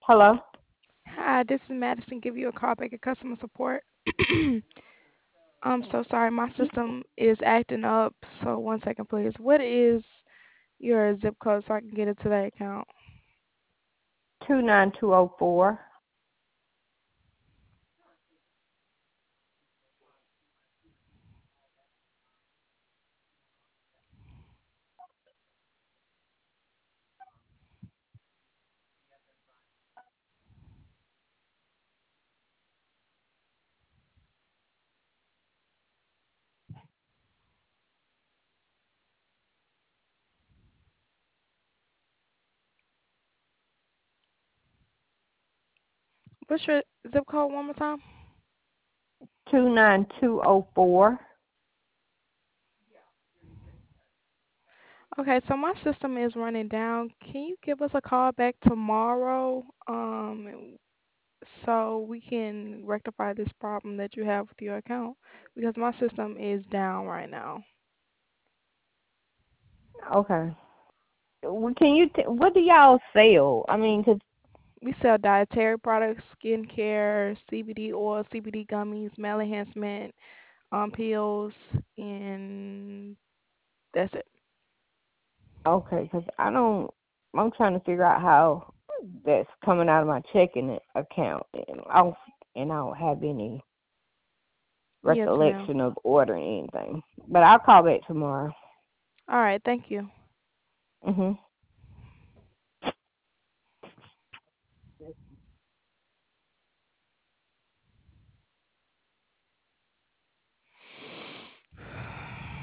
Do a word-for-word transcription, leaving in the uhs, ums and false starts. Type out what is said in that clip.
Hello? Hi, this is Madison. Give you a call back at customer support. I'm so sorry, my system is acting up. So one second, please. What is your zip code so I can get into that account? two nine two oh four. What's your zip code one more time? two nine two oh four. Okay, so my system is running down. Can you give us a call back tomorrow, um, so we can rectify this problem that you have with your account? Because my system is down right now. Okay. Well, can you, t- what do y'all sell? I mean, 'cause We sell dietary products, skincare, C B D oil, C B D gummies, male enhancement, um, pills, and that's it. okay, 'cause I don't, I'm trying to figure out how that's coming out of my checking account. And I don't, and I don't have any Yes, ma'am. recollection of ordering anything. But I'll call back tomorrow. All right, thank you. Mhm.